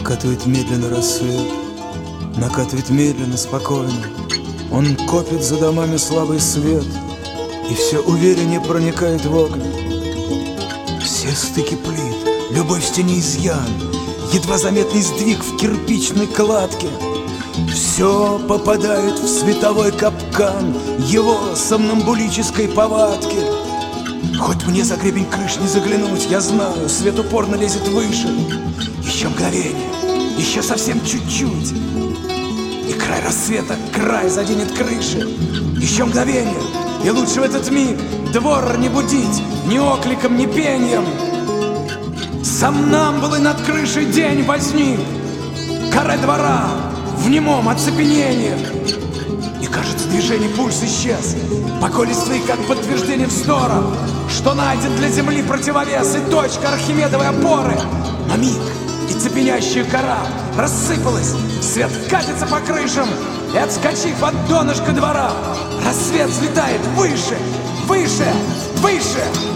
Накатывает медленно рассвет, накатывает медленно, спокойно. Он копит за домами слабый свет и все увереннее проникает в окна. Все стыки плит, любовь в стене изъян, едва заметный сдвиг в кирпичной кладке. Все попадает в световой капкан его сомнамбулической повадки. Хоть мне за гребень крыш не заглянуть, я знаю, свет упорно лезет выше. Еще мгновение, еще совсем чуть-чуть, и край рассвета, край заденет крыши. Еще мгновение, и лучше в этот миг двор не будить ни окликом, ни пеньем. Сомнамбулы над крышей день возник, каре двора в немом оцепенении. И кажется, движение пульс исчез, поколистый как подтверждение вздора, что найден для земли противовес и точка архимедовой опоры. Но миг, и цепенящая кора рассыпалась, свет катится по крышам, и, отскочив от донышка двора, рассвет взлетает выше, выше, выше.